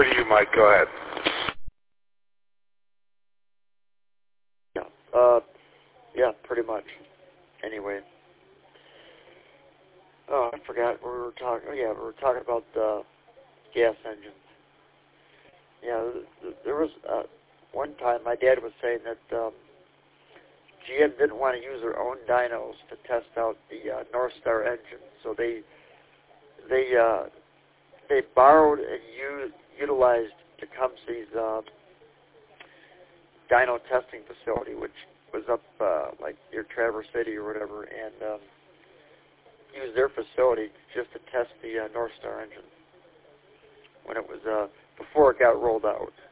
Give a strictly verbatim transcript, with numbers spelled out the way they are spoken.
to you, Mike. Go ahead. Yeah, uh, yeah, pretty much. Anyway. Oh, I forgot what we were talking. Oh, yeah, we were talking about uh, gas engines. Yeah, there was uh, one time my dad was saying that um, G M didn't want to use their own dynos to test out the uh, North Star engine, so they they uh, they borrowed and used, utilized Tecumseh's uh, dyno testing facility, which was up uh, like near Traverse City or whatever, and um, used their facility just to test the uh, North Star engine when it was uh, before it got rolled out.